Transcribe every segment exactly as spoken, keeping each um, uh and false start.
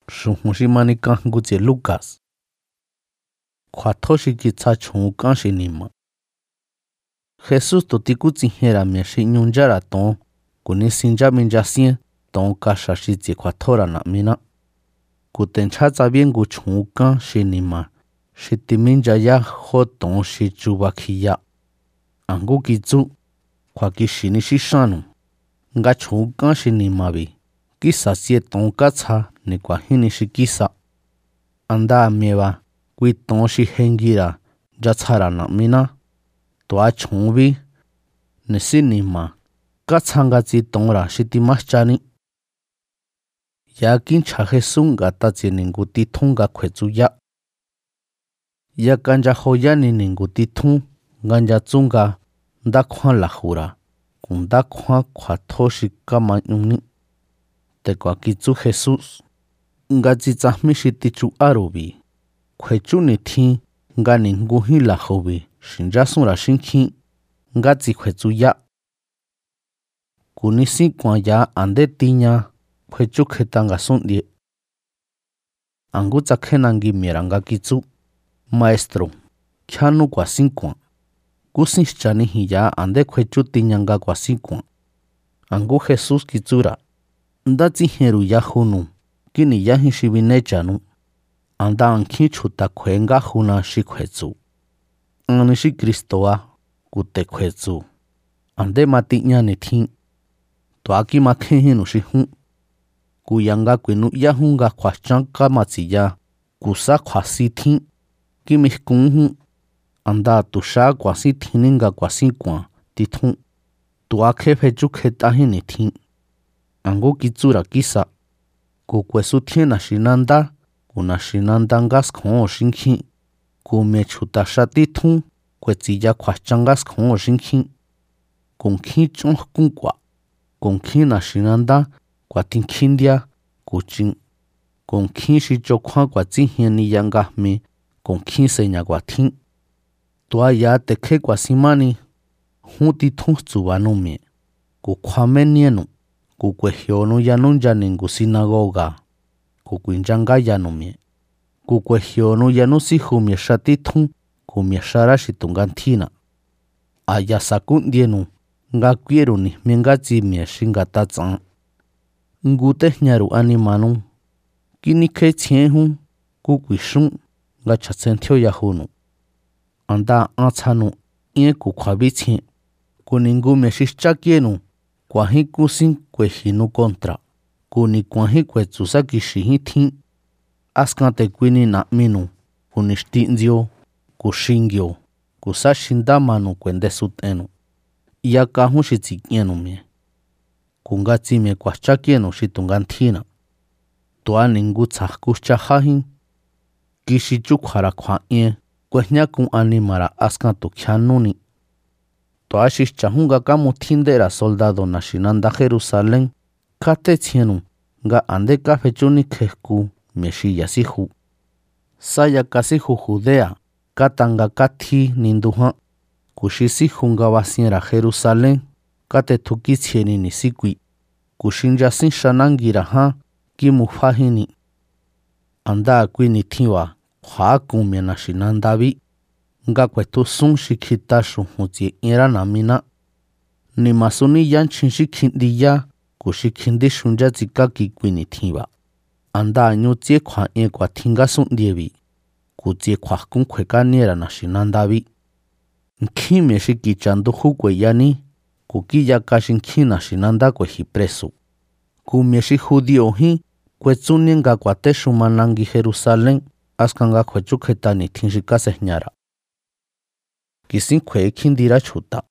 Shumushimani kanguche Lucas. Kwatoshi kitsa chun kanshi nima. Jesús to tikutsijera mia xi ñunyara ton kuni sinja minyasien ton kasha xi tsi kjuathora na'mina. Kutenchja tsabie ngu chun kan xi nima xi timinyaya jo ton xi chuba kjiya. Angu kitsu kjuakixini xi xanu nga chun kan xi nimabi kisa sie ton katsja ni kuajini xi kisa. Anda mieba kui ton xi jengira yatsjara na'mina tua chunbi nisi nima katsja nga tsi tonra xi timajchani. Ya kinchja Jesús ngata tsi ningu titjun nga kjuetsuya. Yaka nyajoyani ningu titjun nga nyatsunga nda kjuan lajura kunda kjuan kjuatjo xi kama'ñuni. Tekua kitsu Jesús nga tsitsajmi xi tichu'arubi kjuechu nitjin nga ningují lajobi xinyasunra xinkjin nga tsikjuetsuya. Kunisin kuanya ande tiña kjuechu kjeta ngasun'ndie. Angu tsakjenangui miera nga kitsu: Maestro, kjianu kuasin kuan. Kusin xchanijiya ande kjuechu tiña nga kuasin kuan. Angu Jesús kitsura: Nda tsijienru yajunu kiniyajin xi binechanu. Anda ankjín chjuta kjue ngajuna xi kjuetsu. Anni xi Kristoa kute kjuetsu. Ande ma ti'ña nitjin. Tua kimakjénjinu xi jún. Kuya nga kuinu'yájun nga kjuachan kamatsiya kusa kjuasi tjín. Kimijkunjún. Anda tuxa kuasin tjinni nga kuasin kuan titjun. Tua kje fechukjet'ajín nitjin. Angu kitsura kisa: Ku kuesutjien naxinanda ku naxinanda nga skjo'on xinkjin. Ku mie chjuta xa titjun kuetsiya kjuachan nga skjo'on xinkjin. Ku nkjín ch'on jkun k'ua. Ku nkjín naxinanda kuatjinkjindia kuchin. Ku nkjín xi chokjuan kuatsijien ni'ya ngajmi ku nkjín seña kuatjín. Tua ya tekjé kuasimani jún titjun tsubanu mie. Ku kjuamenienu. Ku kuejionu yanúnya ningu sinagoga. Ku kuinyangayanu mie. Ku kuejionu yanu siju mie xa titjun ku mie xara xi tunga ntjina. Aya sakun'ndienu nga kuieru nijmie ngatsi mie xi ngata ts'an. Ngu tejñaru animanu kinikjetsjienjún ku kuixún nga chjatsentjióyajunu. Anda an tsjanu 'ien ku kjuabitsjien. Ku ningu mie xi xchakienu kuajín kusin kuejinu kontra. Ku ni kuajín kuetsusa kixijín tjín. Askan tekuini na'minu ku nixti'ndsio ku xinguio kusa xi nda manu kuendesut'enu. Yakajún xi tsik'iennu mie. Ku ngatsi mie kuaxchakienu xi tunga ntjina. Tua ningu tsajku xchajájín. Kixi chukjuara kjua'ien kuejñakun animara askan tukjianúni. Tua xi xchajún nga kamutjíndera soldado naxinanda Jerusalén kjatetsjiennu nga ande kafechunikjejku mie xi ya siju. Sa yaka siju Judea katanga katji nindujan. Ku xi siju nga basienra Jerusalén katetjukitsjieni nisikui. Ku xi nyasin xa nanguira jan kimufájini. Anda kui nitjinba kjua'ákun mie naxinandabi nga kuetjusun xi kjita xujun tsi'inra namina. Nimasuni yanchjin xi kjindiya ku xi kjindixunya tsikaki kui nitjinba. Anda ʼñu tsie kjua'ien kuatjin ngasun'ndiebi ku tsie kjuajkun kjuekaniera naxinandabi. Nkjín mie xi kicha ndujú kueyani ku kiyaka xinkjín naxinanda kueji preso. Ku mie xi judiojín kuetsuni nga kuatexuma nangui Jerusalén askan nga kjuechukjeta nitjin xi kasejñara. Kisin kjue'e kjindira chjuta.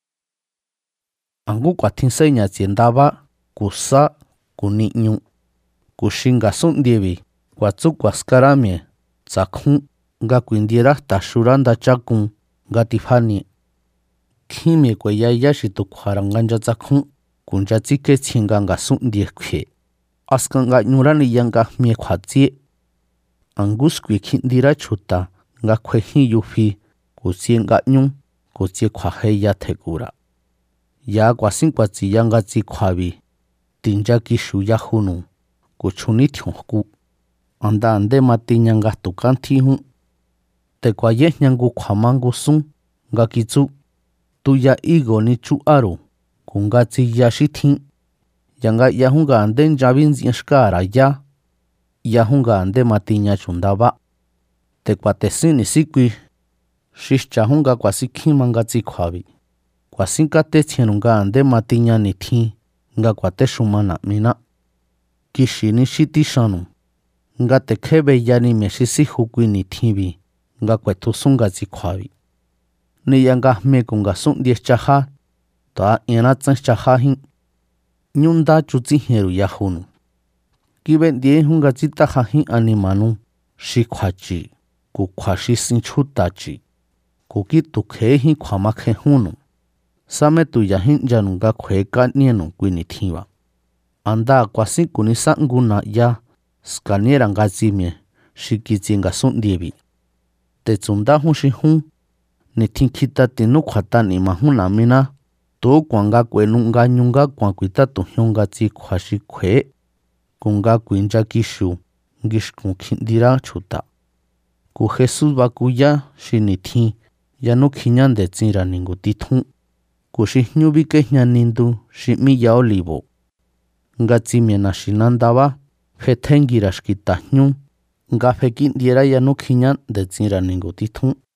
Angu kuatjin seña tsie ndaba ku sá ku ni'ñu. Ku xi ngasun'ndiebi kuatsu kuaskara mie tsakjún nga kuindiera taxura ndachakun nga tifanie. Kjín mie kueyaya xi tukjuara nga nyatsakjún ku nyatsiketsjien nga ngasun'ndie kfie. Askan nga 'ñura ni'ya ngajmie kjuatsie. Angu skui kjindira chjuta nga kjuejin yufi ku tsie nga'ñú ku tsie kjuajeya tjekura. Ya kuasin kuatsiya ngatsi kjuabi tinyakixuyajunu ku chjunitjion jku. anda ande matiña nga tu kanthi jun te kuayejña ngu kjuama ngusun nga kitsu tuya higo ni chu'aro kunga tsiya xi tjin yanga 'yajun nga ande nyabi nts'ien xkara ya 'yajun nga ande matiña chundaba te kuatesin nisikui xi xchajun nga kuasikjin manga tsikjuabi kuasinkatetsjiennu nga ande matiña nitjin nga kuatexuma na'mina kixini xi tixannu nga tekjé beyani mie xi siju kui nitjinbi nga kuetjusun nga tsikjuabi ni'ya nga jme ku ngasun 'ndie chajá tuá 'ñana tsen chajájín ʼñú nda chutsijienru yajunu kibe'ndiejun nga tsitajajín animanu xi kjuachi ku kjua xi sin chjutachi ku kitukjejín kjuamakjejunnu sáme tuyajín nchanu nga kjue kan'nienu kui nitjinba anda kuasin kunisa ngu na'ya skaniera ngatsimie xi kitsi ngasun 'ndiebi tetsundájun xi jún nitjin kjita tinukjuata ni'majun na'mina tukuan nga k'uenungañu nga kuan kuitatujñu nga tsikjua xi kjue'é ku nga kuincha kixiu ngixkun kji'ndira chuta ku Jesús bakuya xi nitjin yanukjiña ndetsinra ningu titjún ku xi jñú bik'ejña nindu xi 'mí ya olivo nga tsimie naxinandaba fetjenguira xki tajñú nga feki'ndiera yanukjiña ndetsinra ningu titjún.